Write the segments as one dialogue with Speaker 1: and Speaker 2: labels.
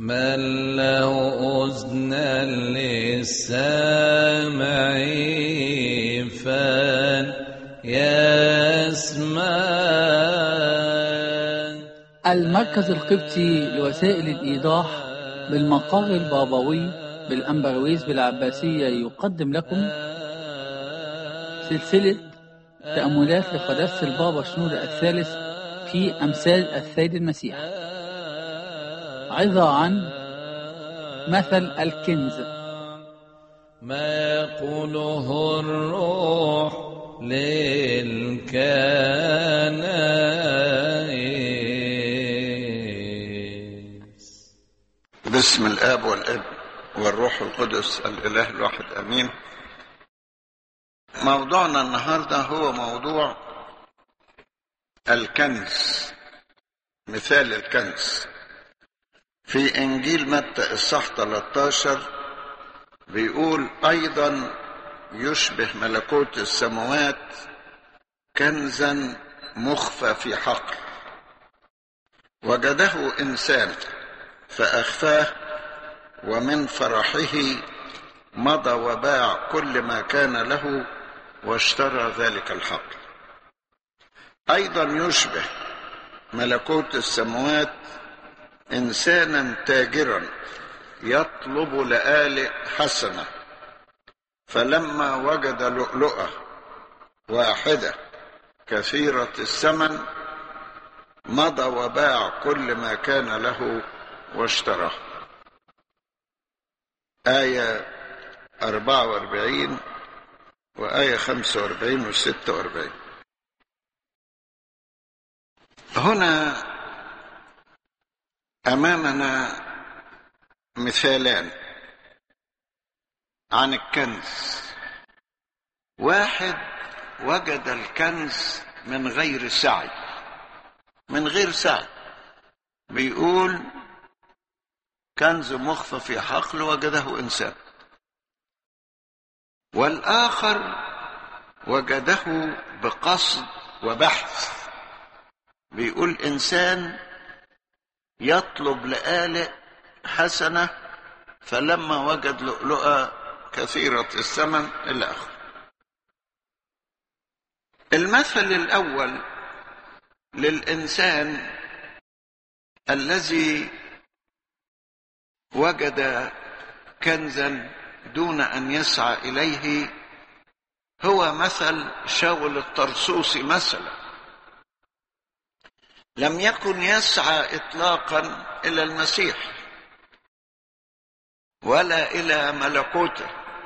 Speaker 1: من له أذنان للسامع فليسمع.
Speaker 2: المركز القبطي لوسائل الإيضاح بالمقر البابوي بالأنبرويس بالعباسية يقدم لكم سلسلة تأملات لقداسة البابا شنودة الثالث في أمثال السيد المسيح، عظة عن مثل الكنز.
Speaker 1: ما يقوله الروح للكنائس.
Speaker 3: باسم الآب والابن والروح القدس الإله الواحد أمين. موضوعنا النهاردة هو موضوع الكنز، مثال الكنز. في إنجيل متى الصح 13 بيقول أيضا يشبه ملكوت السماوات كنزا مخفى في حقل وجده إنسان فأخفاه ومن فرحه مضى وباع كل ما كان له واشترى ذلك الحقل. أيضا يشبه ملكوت السماوات إنسانا تاجرا يطلب لآلئ حسنة فلما وجد لؤلؤة واحدة كثيرة الثمن مضى وباع كل ما كان له واشتراه. آية 44 وآية 45 و46. هنا أمامنا مثالان عن الكنز. واحد وجد الكنز من غير سعي، من غير سعي، بيقول كنز مخفى في حقل وجده إنسان. والآخر وجده بقصد وبحث، بيقول إنسان يطلب لآلئ حسنة فلما وجد لؤلؤة كثيرة الثمن إلى آخره. المثل الأول للإنسان الذي وجد كنزا دون أن يسعى إليه هو مثل شاول الطرسوسي مثلا. لم يكن يسعى إطلاقا إلى المسيح ولا إلى ملكوته،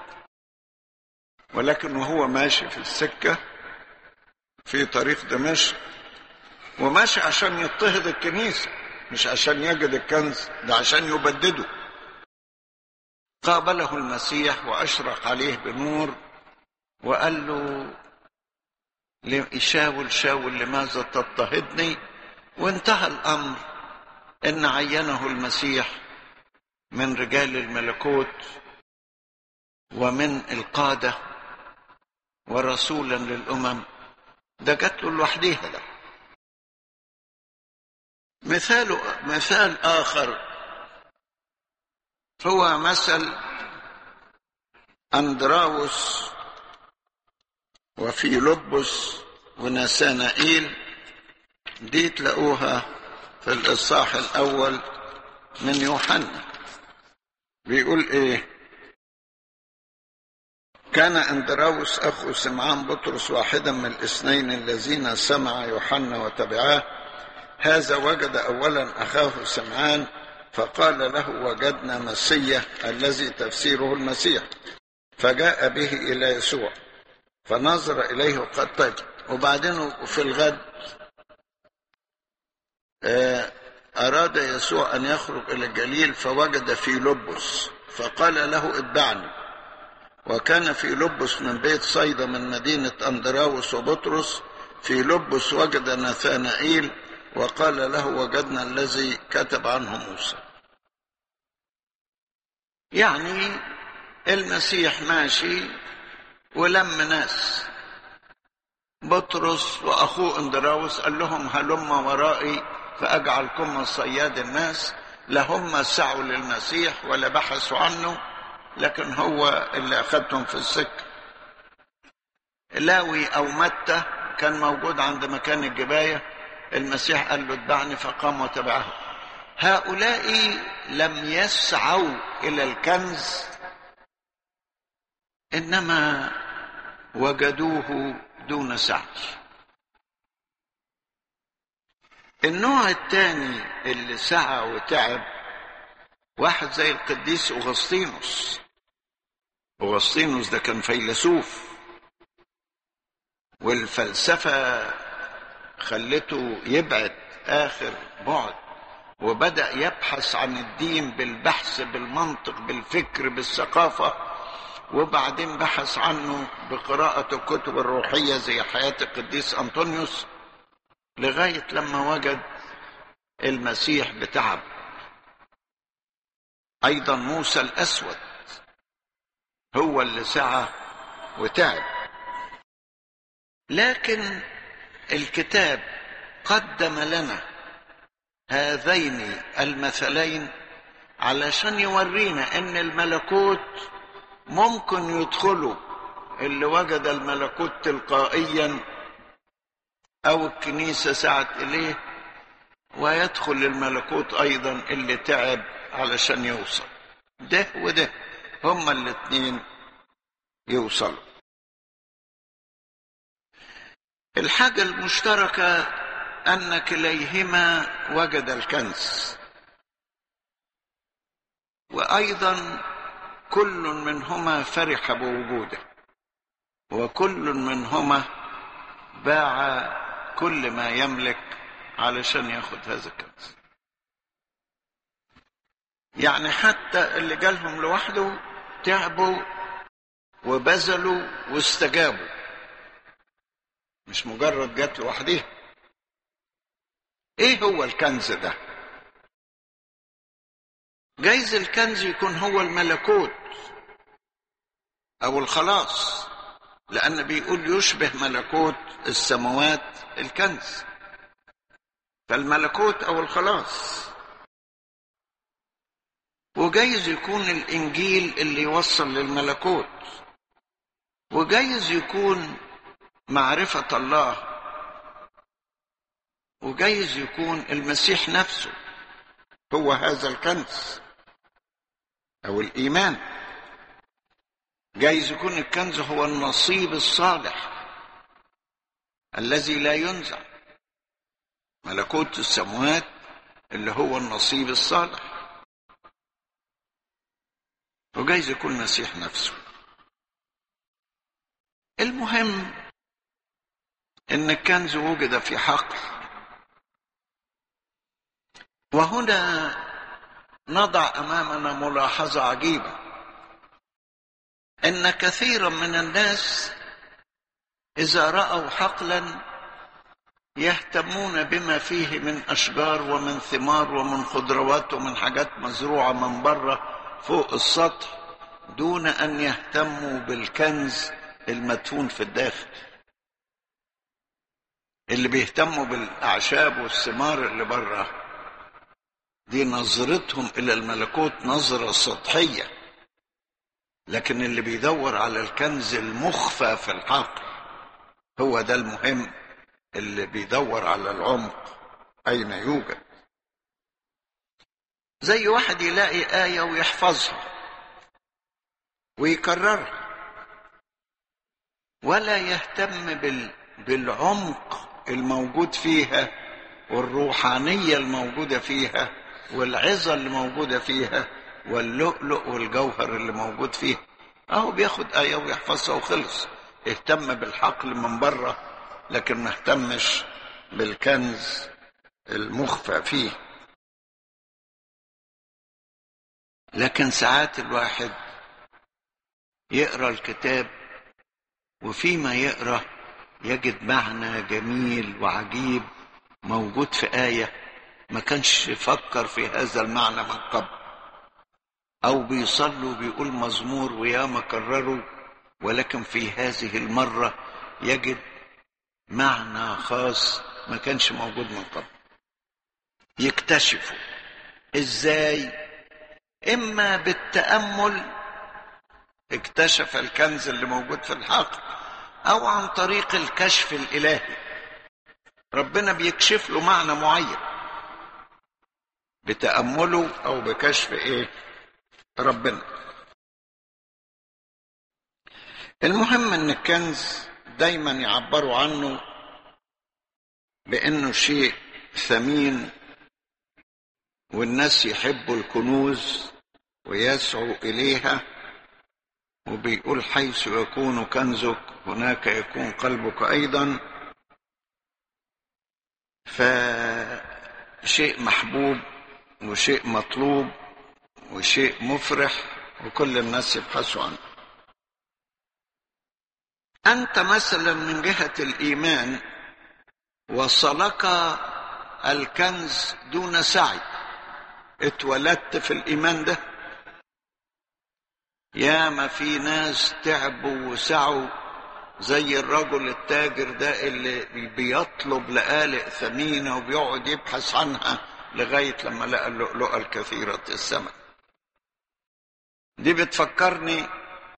Speaker 3: ولكن وهو ماشي في السكة في طريق دمشق وماشي عشان يضطهد الكنيسة، مش عشان يجد الكنز، ده عشان يبدده، قابله المسيح وأشرق عليه بنور وقال له شاول شاول لماذا تضطهدني؟ وانتهى الأمر إن عينه المسيح من رجال الملكوت ومن القادة ورسولا للأمم. ده جات له لوحديها. ده مثال آخر هو مثل أندراوس وفيلبس ونسانائيل. دي تلاقوها في الإصحاح الأول من يوحنا. بيقول إيه؟ كان أندراوس أخو سمعان بطرس واحدا من الاثنين الذين سمع يوحنا وتبعاه. هذا وجد أولا أخاه سمعان فقال له وجدنا مسيا الذي تفسيره المسيح، فجاء به إلى يسوع فنظر إليه وقد طيب. وبعدين في الغد أراد يسوع أن يخرج إلى الجليل فوجد فيلبس فقال له اتبعني. وكان فيلبس من بيت صيدا من مدينة أندراوس وبطرس. فيلبس وجد نثانائيل وقال له وجدنا الذي كتب عنه موسى. يعني المسيح ماشي ولم ناس. بطرس وأخوه أندراوس قال لهم هلم ورائي فأجعلكم صياد الناس. لا هم سعوا للمسيح ولا بحثوا عنه، لكن هو اللي أخذتهم في السكة. لاوي أو متى كان موجود عند مكان الجباية، المسيح قال له اتبعني فقام وتبعه. هؤلاء لم يسعوا إلى الكنز، إنما وجدوه دون سعي. النوع الثاني اللي سعى وتعب واحد زي القديس أغسطينوس. أغسطينوس ده كان فيلسوف، والفلسفة خلته يبعد آخر بعد، وبدأ يبحث عن الدين بالبحث بالمنطق بالفكر بالثقافة، وبعدين بحث عنه بقراءة الكتب الروحية زي حياة القديس أنطونيوس، لغاية لما وجد المسيح بتعب. أيضا موسى الأسود هو اللي سعى وتعب. لكن الكتاب قدم لنا هذين المثلين علشان يورينا ان الملكوت ممكن يدخله اللي وجد الملكوت تلقائيا او الكنيسة سعت اليه، ويدخل الملكوت ايضا اللي تعب علشان يوصل. ده وده هما الاثنين يوصلوا. الحاجة المشتركة أن كليهما وجد الكنز، وأيضا كل منهما فرح بوجوده، وكل منهما باع كل ما يملك علشان ياخد هذا الكنز. يعني حتى اللي جالهم لوحده تعبوا وبذلوا واستجابوا، مش مجرد جات لوحدها. ايه هو الكنز ده؟ جايز الكنز يكون هو الملكوت او الخلاص، لان بيقول يشبه ملكوت السماوات الكنز، فالملكوت او الخلاص. وجايز يكون الانجيل اللي يوصل للملكوت، وجايز يكون معرفة الله، وجايز يكون المسيح نفسه هو هذا الكنز او الايمان. جايز يكون الكنز هو النصيب الصالح الذي لا ينزع، ملكوت السماوات اللي هو النصيب الصالح. وجايز يكون المسيح نفسه. المهم ان الكنز وجد في حقل. وهنا نضع امامنا ملاحظة عجيبة، ان كثيرا من الناس اذا رأوا حقلا يهتمون بما فيه من اشجار ومن ثمار ومن خضروات ومن حاجات مزروعة من بره فوق السطح، دون ان يهتموا بالكنز المدفون في الداخل. اللي بيهتموا بالاعشاب والثمار اللي بره دي نظرتهم الى الملكوت نظرة سطحية، لكن اللي بيدور على الكنز المخفى في العقل هو ده المهم، اللي بيدور على العمق اين يوجد. زي واحد يلاقي آية ويحفظها ويكررها، ولا يهتم بالعمق الموجود فيها والروحانية الموجودة فيها والعظة اللي موجودة فيها واللؤلؤ والجوهر اللي موجود فيها. اهو بياخد آية ويحفظها وخلص، اهتم بالحقل من بره لكن ما اهتمش بالكنز المخفى فيه. لكن ساعات الواحد يقرأ الكتاب وفيما يقرأ يجد معنى جميل وعجيب موجود في آية ما كانش يفكر في هذا المعنى من قبل، أو بيصلوا وبيقول مزمور وياما كرروا، ولكن في هذه المرة يجد معنى خاص ما كانش موجود من قبل. يكتشفوا ازاي؟ اما بالتأمل اكتشف الكنز اللي موجود في الحقل، او عن طريق الكشف الالهي، ربنا بيكشف له معنى معين بتأمله او بكشف ربنا. المهم ان الكنز دايما يعبروا عنه بانه شيء ثمين، والناس يحبوا الكنوز ويسعوا اليها، وبيقول حيث يكون كنزك هناك يكون قلبك ايضا. فشيء محبوب وشيء مطلوب وشيء مفرح، وكل الناس يبحثوا عنه. أنت مثلا من جهة الإيمان وصلك الكنز دون سعي، اتولدت في الإيمان ده. ياما في ناس تعبوا وسعوا زي الرجل التاجر ده اللي بيطلب لآلئ ثمينة وبيقعد يبحث عنها لغاية لما لقى اللؤلؤة الكثيرة الثمن. دي بتفكرني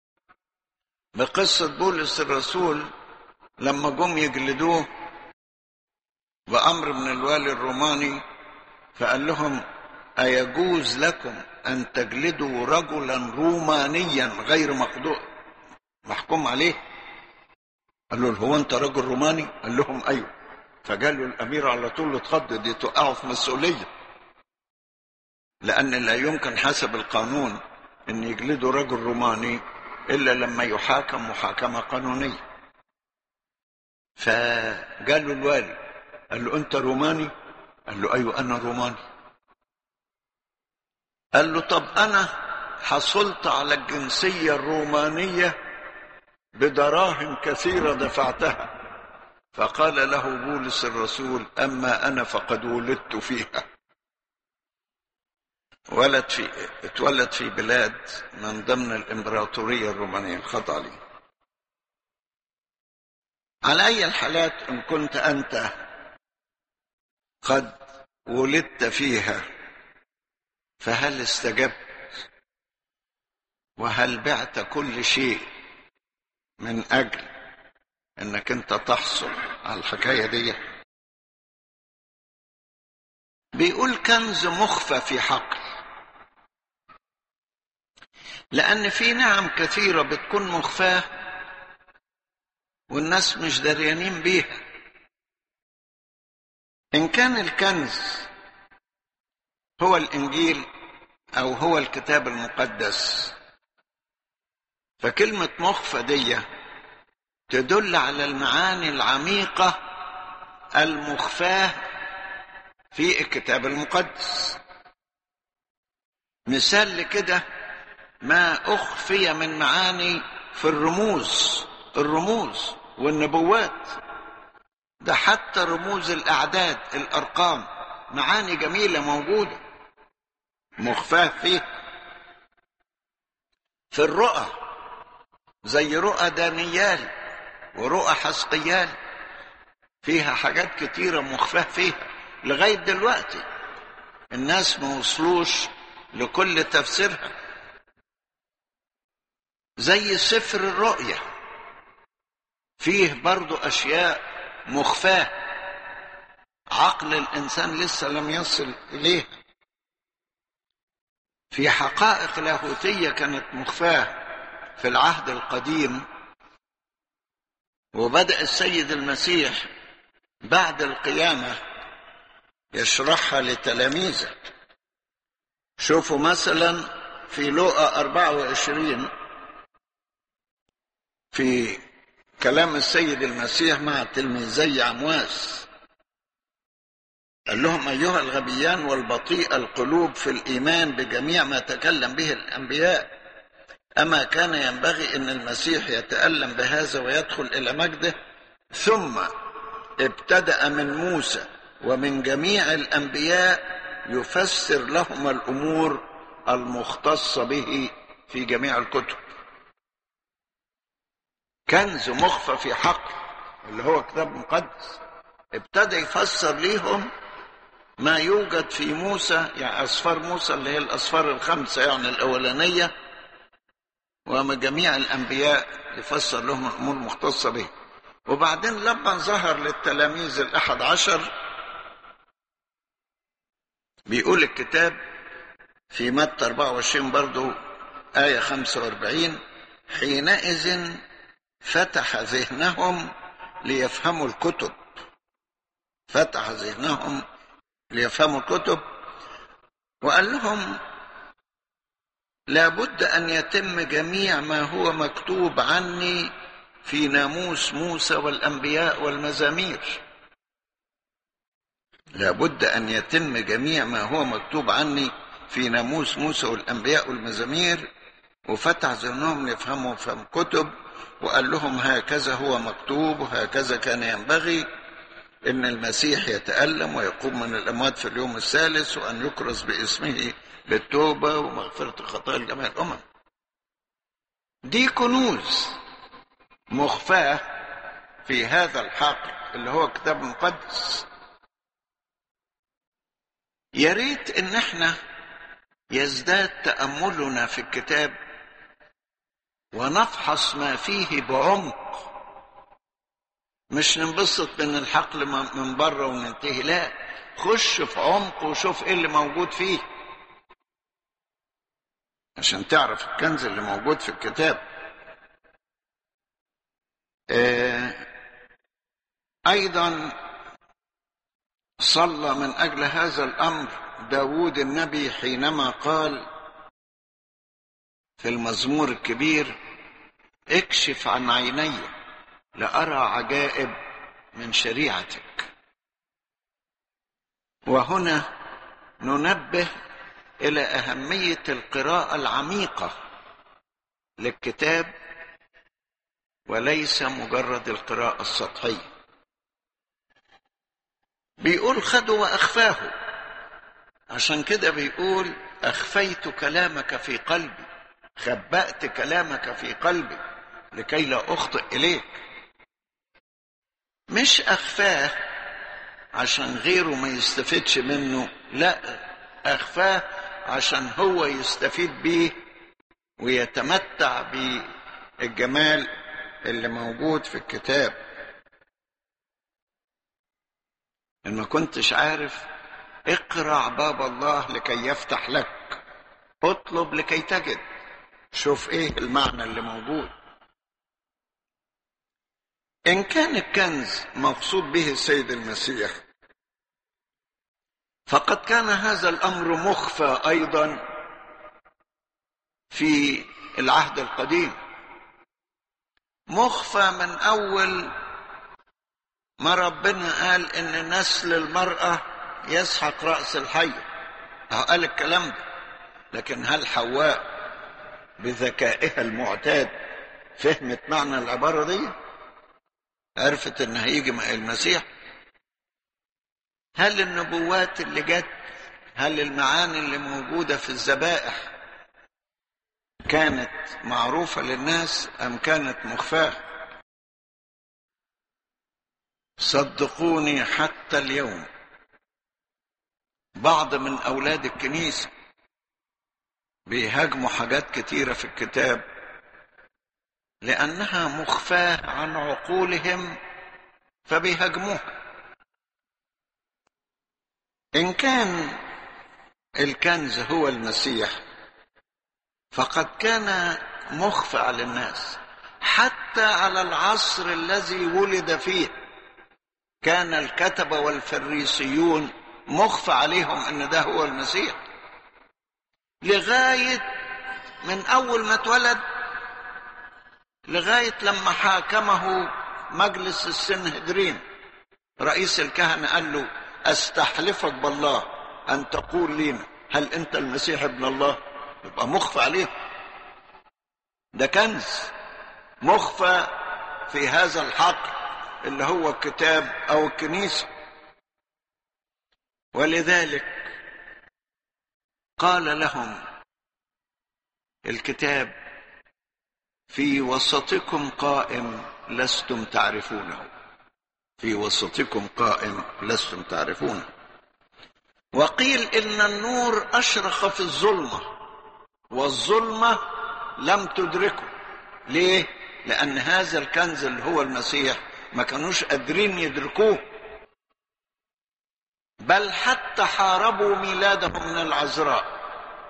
Speaker 3: بقصة بولس الرسول لما جم يجلدوه بأمر من الوالي الروماني، فقال لهم أيجوز لكم أن تجلدوا رجلا رومانيا غير محكوم عليه؟ قالوا له هو أنت رجل روماني؟ قال لهم أيوه. فقالوا الأمير على طول اتخض، دي توقعوا في مسؤولية، لأن لا يمكن حسب القانون أن يجلدوا رجل روماني إلا لما يحاكم محاكمة قانونية. فقالوا الوالي، قال له أنت روماني؟ قال له أيوه أنا روماني. قال له طب أنا حصلت على الجنسية الرومانية بدراهم كثيرة دفعتها. فقال له بولس الرسول أما أنا فقد ولدت فيها. اتولد في بلاد من ضمن الإمبراطورية الرومانية الخاضعة عليه. على أي الحالات إن كنت أنت قد ولدت فيها، فهل استجبت؟ وهل بعت كل شيء من أجل أنك أنت تحصل على الحكاية دي؟ بيقول كنز مخفى في حقل، لأن في نعم كثيرة بتكون مخفاة والناس مش دريانين بيها. إن كان الكنز هو الإنجيل أو هو الكتاب المقدس، فكلمة مخفى دي تدل على المعاني العميقة المخفاة في الكتاب المقدس. مثال لكده ما أخفي من معاني في الرموز والنبوات، ده حتى رموز الأعداد الأرقام معاني جميلة موجودة مخفاة فيه. في الرؤى زي رؤى دانيال ورؤى حسقيال فيها حاجات كتيرة مخفاة فيها لغاية دلوقتي الناس ما وصلوش لكل تفسيرها. زي سفر الرؤيا فيه برضو أشياء مخفاة عقل الإنسان لسه لم يصل إليها. في حقائق لاهوتية كانت مخفاة في العهد القديم، وبدأ السيد المسيح بعد القيامة يشرحها لتلاميذه. شوفوا مثلا في لوقا 24 في كلام السيد المسيح مع تلميذي عمواس، قال لهم أيها الغبيان والبطيء القلوب في الإيمان بجميع ما تكلم به الأنبياء، أما كان ينبغي أن المسيح يتألم بهذا ويدخل إلى مجده؟ ثم ابتدأ من موسى ومن جميع الأنبياء يفسر لهم الأمور المختصة به في جميع الكتب. كنز مخفى في حقل اللي هو كتاب مقدس، ابتدى يفسر ليهم ما يوجد في موسى، يعني أسفار موسى اللي هي الأسفار ال5 يعني الأولانية، وما جميع الأنبياء يفسر لهم الأمور المختصة به. وبعدين لما ظهر للتلاميذ ال11 بيقول الكتاب في متى 24 برضو آية 45: حينئذ فتح ذهنهم ليفهموا الكتب. فتح ذهنهم ليفهموا الكتب، وقال لهم لابد أن يتم جميع ما هو مكتوب عني في ناموس موسى والأنبياء والمزامير. لابد أن يتم جميع ما هو مكتوب عني في ناموس موسى والأنبياء والمزامير. وفتح ذهنهم ليفهموا فهم كتب، وقال لهم هكذا هو مكتوب وهكذا كان ينبغي إن المسيح يتألم ويقوم من الأموات في اليوم الثالث، وأن يكرز باسمه للتوبة ومغفرة خطايا جميع الأمم. دي كنوز مخفاة في هذا الحقل اللي هو الكتاب المقدس. يا ريت إن احنا يزداد تأملنا في الكتاب ونفحص ما فيه بعمق، مش ننبسط من الحقل من بره وننتهي، لا، خش في عمق وشوف ايه اللي موجود فيه عشان تعرف الكنز اللي موجود في الكتاب. ايضا صلى من اجل هذا الامر داود النبي حينما قال في المزمور الكبير: اكشف عن عيني لأرى عجائب من شريعتك. وهنا ننبه إلى أهمية القراءة العميقة للكتاب وليس مجرد القراءة السطحية. بيقول خدوا وأخفاه، عشان كده بيقول أخفيت كلامك في قلبي، خبأت كلامك في قلبي لكي لا أخطئ إليك. مش أخفاه عشان غيره ما يستفيدش منه، لا، أخفاه عشان هو يستفيد بيه ويتمتع بالجمال اللي موجود في الكتاب. إن ما كنتش عارف، اقرع باب الله لكي يفتح لك، اطلب لكي تجد، شوف ايه المعنى اللي موجود. إن كان الكنز مقصود به السيد المسيح، فقد كان هذا الأمر مخفى أيضا في العهد القديم، مخفى من أول ما ربنا قال إن نسل المرأة يسحق رأس الحية. قال الكلام ده، لكن هل حواء بذكائها المعتاد فهمت معنى العبارة دي؟ عرفت إن هيجي المسيح؟ هل النبوات اللي جت، هل المعاني اللي موجودة في الذبائح كانت معروفة للناس أم كانت مخفاة؟ صدقوني حتى اليوم بعض من أولاد الكنيسة بيهاجموا حاجات كتيرة في الكتاب لأنها مخفاة عن عقولهم فبيهاجموها. إن كان الكنز هو المسيح فقد كان مخفى على الناس، حتى على العصر الذي ولد فيه كان الكتبة والفريسيون مخفى عليهم ان ده هو المسيح، لغاية من اول ما اتولد لغاية لما حاكمه مجلس السنهدرين رئيس الكهنة قال له: استحلفك بالله ان تقول لنا هل انت المسيح ابن الله؟ يبقى مخفى عليه، ده كنز مخفى في هذا الحقل اللي هو الكتاب او الكنيسة. ولذلك قال لهم الكتاب: في وسطكم قائم لستم تعرفونه، في وسطكم قائم لستم تعرفونه. وقيل إن النور أشرق في الظلمة والظلمة لم تدركه. ليه؟ لأن هذا الكنز اللي هو المسيح ما كانوش قادرين يدركوه، بل حتى حاربوا ميلاده من العذراء.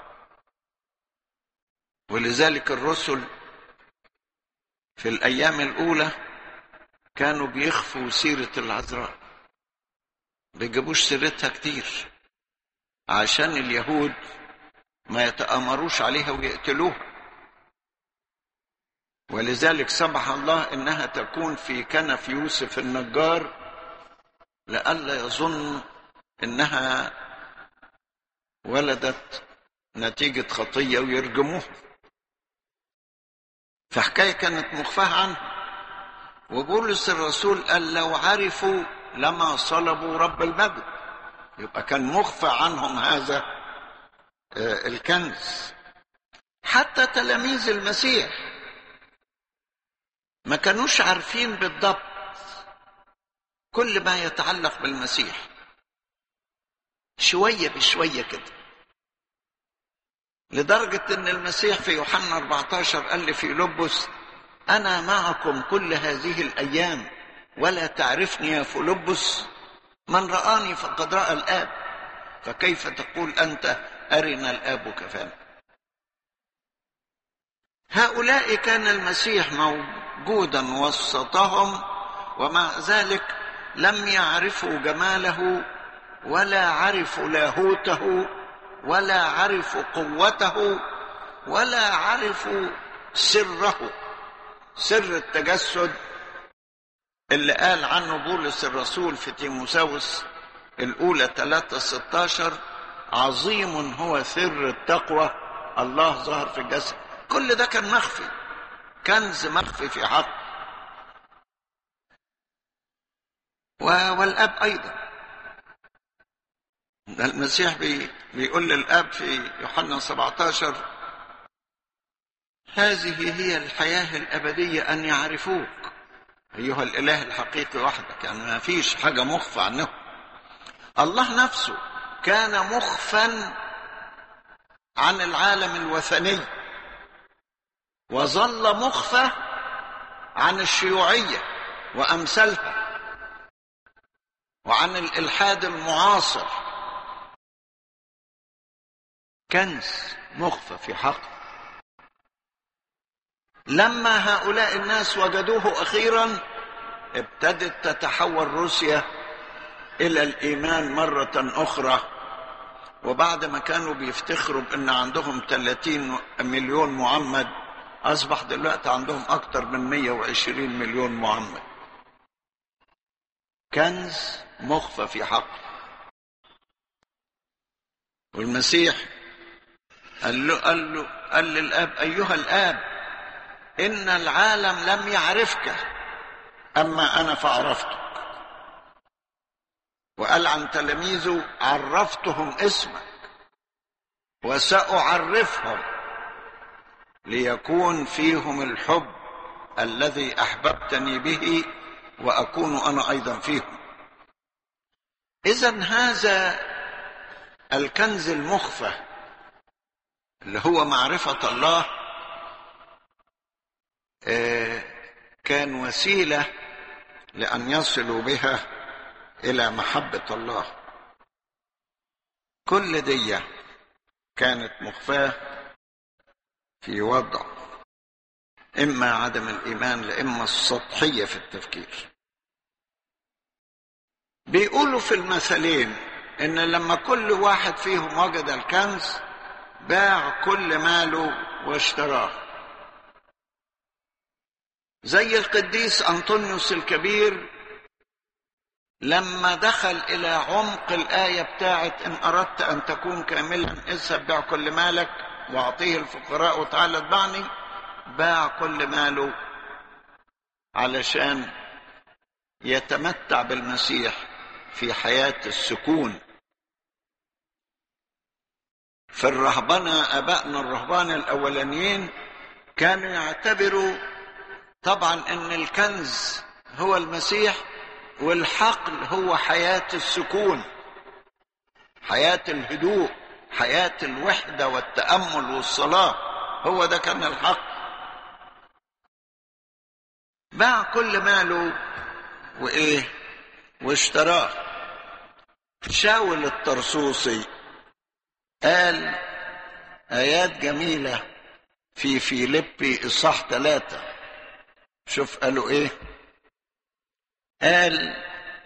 Speaker 3: ولذلك الرسل في الأيام الأولى كانوا بيخفوا سيرة العذراء، بيجيبوش سيرتها كتير عشان اليهود ما يتآمروش عليها ويقتلوها. ولذلك سمح الله إنها تكون في كنف يوسف النجار لئلا يظن إنها ولدت نتيجة خطية ويرجموها. فحكاية كانت مخفاة عنه. وبولس الرسول قال لو عرفوا لما صلبوا رب المجد، يبقى كان مخفى عنهم هذا الكنز. حتى تلاميذ المسيح ما كانوش عارفين بالضبط كل ما يتعلق بالمسيح، شوية بشوية كده، لدرجة ان المسيح في يوحنا 14 قال لفيلبس انا معكم كل هذه الايام ولا تعرفني يا فيلبس، من رآني فقد رأى الآب، فكيف تقول أنت أرنا الآب كفانا. هؤلاء كان المسيح موجودا وسطهم، ومع ذلك لم يعرفوا جماله ولا عرفوا لاهوته ولا عرفوا قوته ولا عرفوا سره، سر التجسد اللي قال عنه بولس الرسول في تيموثاوس الأولى 3:16 عظيم هو سر التقوى الله ظهر في الجسد. كل ده كان مخفي، كنز مخفي في حق. والأب أيضا، المسيح بيقول للأب في يوحنا 17 هذه هي الحياة الأبدية أن يعرفوك أيها الإله الحقيقي وحدك. يعني ما فيش حاجة مخفى عنه. الله نفسه كان مخفى عن العالم الوثني، وظل مخفى عن الشيوعية وأمثالها وعن الإلحاد المعاصر. كنز مخفى في حقه. لما هؤلاء الناس وجدوه أخيرا ابتدت تتحول روسيا إلى الإيمان مرة أخرى. وبعد ما كانوا بيفتخروا بأن عندهم 30 مليون معمد، أصبح دلوقتي عندهم أكثر من 120 مليون معمد. كنز مخفى في حقه. والمسيح قال للآب أيها الآب إن العالم لم يعرفك أما أنا فعرفتك. وقال عن تلاميذه عرفتهم اسمك وسأعرفهم ليكون فيهم الحب الذي أحببتني به وأكون أنا أيضا فيهم. إذن هذا الكنز المخفى اللي هو معرفة الله كان وسيلة لأن يصلوا بها إلى محبة الله. كل دي كانت مخفاة في وضع إما عدم الإيمان لإما السطحية في التفكير. بيقولوا في المثلين إن لما كل واحد فيهم وجد الكنز باع كل ماله واشتراه. زي القديس أنطونيوس الكبير لما دخل إلى عمق الآية بتاعت إن أردت أن تكون كاملا اذهب بيع كل مالك واعطيه الفقراء وتعال اتبعني، باع كل ماله علشان يتمتع بالمسيح في حياة السكون. في الرهبنة أبائنا الرهبان الأولانيين كانوا يعتبروا طبعا أن الكنز هو المسيح والحقل هو حياة السكون، حياة الهدوء، حياة الوحدة والتأمل والصلاة. هو ده كان الحق. باع كل ماله وإيه واشتراه. شاول الطرسوسي قال آيات جميلة في فيليبي إصحاح 3. شوف قالوا إيه. قال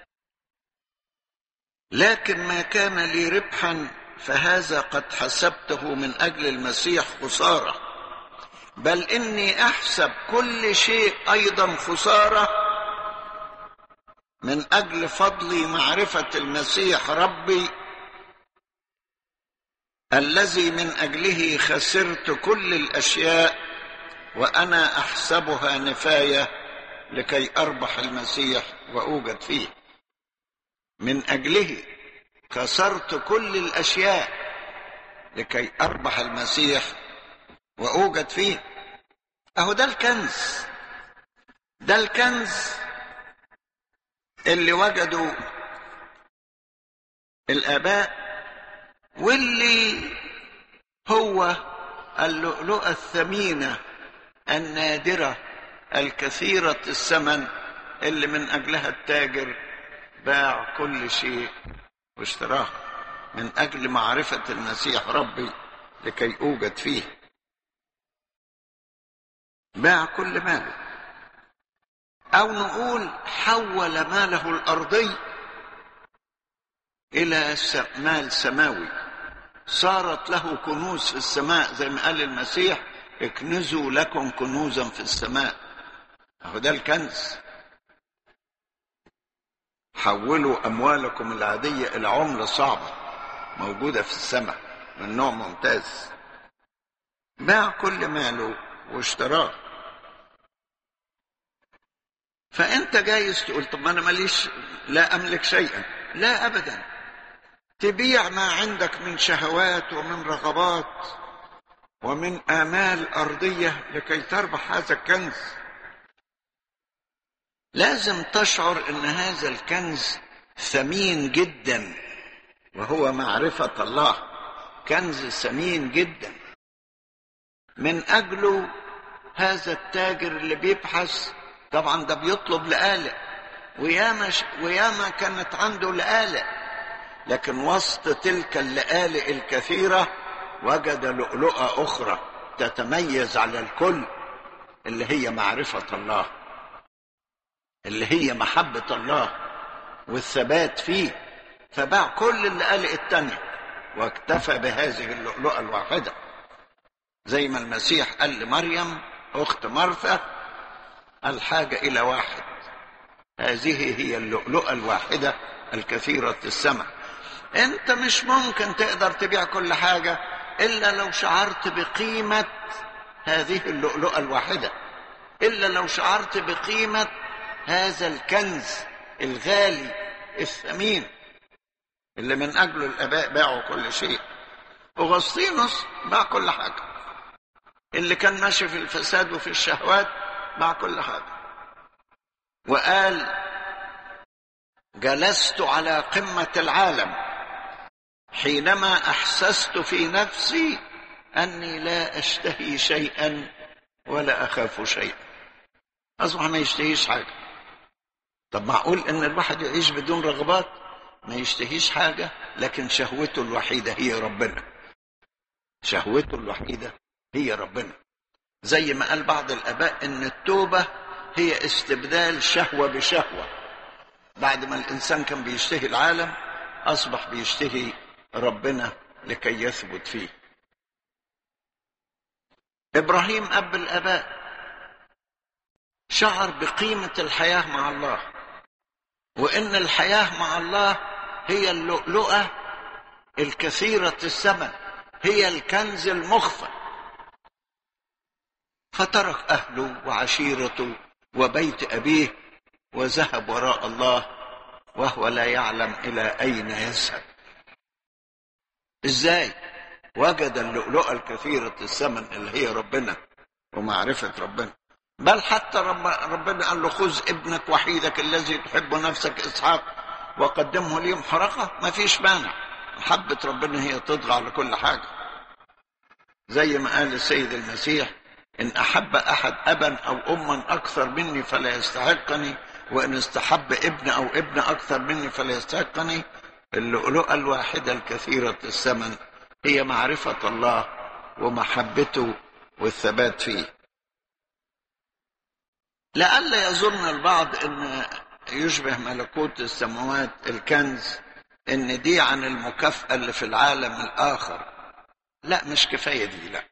Speaker 3: لكن ما كان لي ربحا فهذا قد حسبته من أجل المسيح خسارة، بل إني أحسب كل شيء أيضا خسارة من أجل فضل معرفة المسيح ربي، الذي من أجله خسرت كل الأشياء وأنا أحسبها نفاية لكي أربح المسيح وأوجد فيه. من أجله كسرت كل الأشياء لكي أربح المسيح وأوجد فيه. أهو ده الكنز، ده الكنز اللي وجدوا الآباء، واللي هو اللؤلؤة الثمينة النادرة الكثيرة الثمن اللي من أجلها التاجر باع كل شيء واشتراه من أجل معرفة المسيح ربي لكي أوجد فيه. باع كل ماله، أو نقول حول ماله الأرضي إلى مال سماوي، صارت له كنوز في السماء، زي ما قال المسيح اكنزوا لكم كنوزا في السماء. أهو ده الكنز. حولوا أموالكم العادية إلى عملة صعبة موجودة في السماء من نوع ممتاز. باع كل ماله واشتراه. فأنت جايز تقول طب ما أنا ماليش، لا أملك شيئا. لا أبدا، تبيع ما عندك من شهوات ومن رغبات ومن آمال أرضية لكي تربح هذا الكنز. لازم تشعر أن هذا الكنز ثمين جدا، وهو معرفة الله. كنز ثمين جدا، من أجله هذا التاجر اللي بيبحث طبعا ده بيطلب لآلئ، وياما كانت عنده لآلئ، لكن وسط تلك اللآلئ الكثيرة وجد لؤلؤة أخرى تتميز على الكل، اللي هي معرفة الله، اللي هي محبة الله والثبات فيه. فباع كل اللآلئ التانية واكتفى بهذه اللؤلؤة الواحدة، زي ما المسيح قال لمريم أخت مرثا الحاجة إلى واحد، هذه هي اللؤلؤة الواحدة الكثيرة الثمن. أنت مش ممكن تقدر تبيع كل حاجة إلا لو شعرت بقيمة هذه اللؤلؤة الواحدة، إلا لو شعرت بقيمة هذا الكنز الغالي الثمين اللي من أجله الآباء باعوا كل شيء. أغسطينوس باع كل حاجة، اللي كان ماشي في الفساد وفي الشهوات باع كل حاجة، وقال جلست على قمة العالم حينما أحسست في نفسي أني لا أشتهي شيئا ولا أخاف شيئا. أصبح ما يشتهيش حاجة. طب معقول أن الواحد يعيش بدون رغبات؟ ما يشتهيش حاجة، لكن شهوته الوحيدة هي ربنا. شهوته الوحيدة هي ربنا. زي ما قال بعض الآباء أن التوبة هي استبدال شهوة بشهوة. بعد ما الإنسان كان بيشتهي العالم أصبح بيشتهي ربنا لكي يثبت فيه. إبراهيم أب الآباء شعر بقيمة الحياة مع الله، وإن الحياة مع الله هي اللؤلؤة الكثيرة الثمن، هي الكنز المخفى. فترك أهله وعشيرته وبيت أبيه وذهب وراء الله وهو لا يعلم إلى أين يذهب. إزاي؟ وجد اللؤلؤة الكثيرة الثمن اللي هي ربنا ومعرفة ربنا. بل حتى ربنا قال له خذ ابنك وحيدك الذي تحب نفسك إسحاق وقدمه لي محرقة. ما فيش مانع، محبة ربنا هي تطغى على كل حاجة، زي ما قال السيد المسيح: إن أحب أحد أبا أو أما أكثر مني فلا يستحقني، وإن استحب ابن أو ابن أكثر مني فلا يستحقني. اللؤلؤة الواحدة الكثيرة الثمن هي معرفة الله ومحبته والثبات فيه. لئلا يظن البعض أن يشبه ملكوت السماوات الكنز ان دي عن المكافأة اللي في العالم الآخر. لا، مش كفاية دي، لا،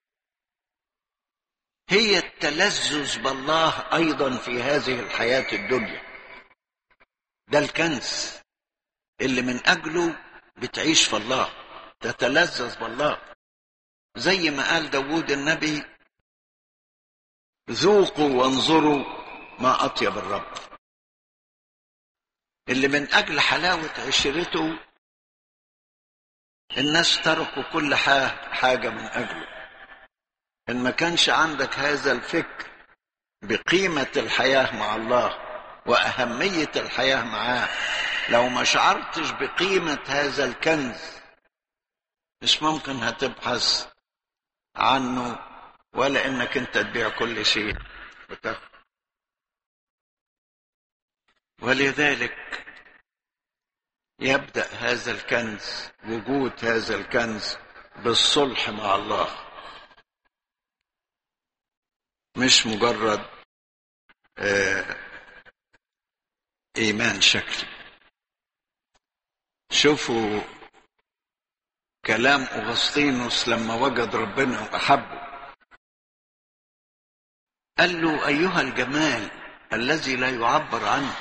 Speaker 3: هي التلذذ بالله أيضا في هذه الحياة الدنيا. ده الكنز اللي من أجله بتعيش في الله، تتلذذ بالله، زي ما قال داود النبي: ذوقوا وانظروا ما أطيب الرب. اللي من أجل حلاوة عشرته الناس تركوا كل حاجة من أجله. إن ما كانش عندك هذا الفكر بقيمة الحياة مع الله وأهمية الحياة معاه، لو ما شعرتش بقيمة هذا الكنز مش ممكن هتبحث عنه، ولا إنك أنت تبيع كل شيء وتاخد. ولذلك يبدأ هذا الكنز، وجود هذا الكنز، بالصلح مع الله، مش مجرد إيمان شكلي. شوفوا كلام أغسطينوس لما وجد ربنا وأحبه، قال له: أيها الجمال الذي لا يعبر عنه،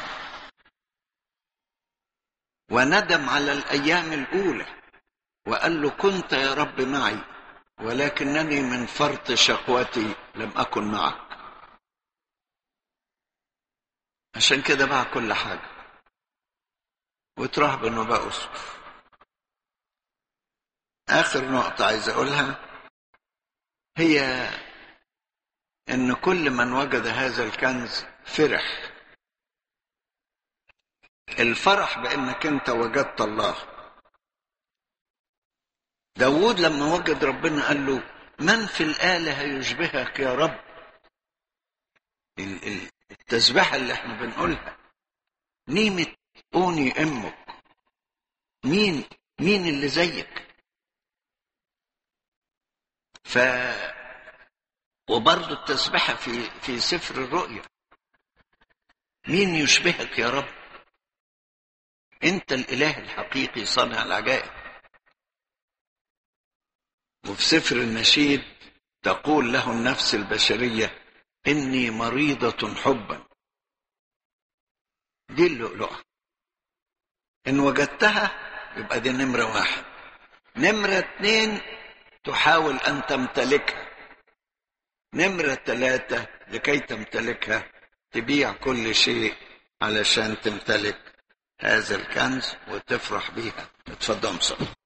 Speaker 3: وندم على الأيام الأولى وقال له: كنت يا رب معي ولكنني من فرط شقوتي لم أكن معك. عشان كده باع كل حاجة وترهب انه بقى أسقف. آخر نقطة عايز أقولها هي إن كل من وجد هذا الكنز فرح. الفرح بأنك أنت وجدت الله. داود لما وجد ربنا قال له: من في الآلهة يشبهك يا رب؟ التسبيحة اللي احنا بنقولها: نيمة أوني أمك، مين اللي زيك؟ وبرضه التسبيحة في سفر الرؤيا: مين يشبهك يا رب؟ انت الإله الحقيقي صانع العجائب. وفي سفر النشيد تقول له النفس البشرية: إني مريضة حبا. دي اللؤلؤة، إن وجدتها يبقى دي نمرة 1. نمرة 2 تحاول أن تمتلكها. نمرة 3 لكي تمتلكها تبيع كل شيء علشان تمتلك هذا الكنز وتفرح بيها. اتفضل صلي.